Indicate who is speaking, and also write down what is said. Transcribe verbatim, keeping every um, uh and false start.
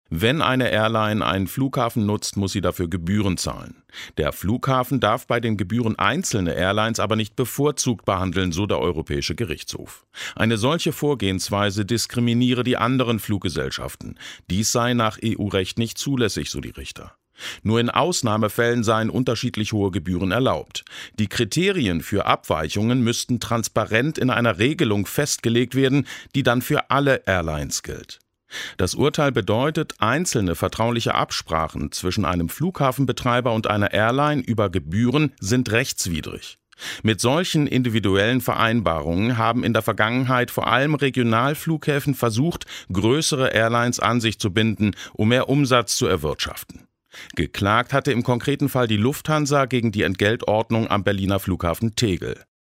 Speaker 1: Wenn eine Airline einen Flughafen nutzt, muss sie dafür Gebühren zahlen. Der Flughafen darf bei den Gebühren einzelne Airlines aber nicht bevorzugt behandeln, so der Europäische Gerichtshof. Eine solche Vorgehensweise diskriminiere die anderen Fluggesellschaften. Dies sei nach E U-Recht nicht zulässig, so die Richter. Nur in Ausnahmefällen seien unterschiedlich hohe Gebühren erlaubt. Die Kriterien für Abweichungen müssten transparent in einer Regelung festgelegt werden, die dann für alle Airlines gilt. Das Urteil bedeutet, einzelne vertrauliche Absprachen zwischen einem Flughafenbetreiber und einer Airline über Gebühren sind rechtswidrig. Mit solchen individuellen Vereinbarungen haben in der Vergangenheit vor allem Regionalflughäfen versucht, größere Airlines an sich zu binden, um mehr Umsatz zu erwirtschaften. Geklagt hatte im konkreten Fall die Lufthansa gegen die Entgeltordnung am Berliner Flughafen Tegel.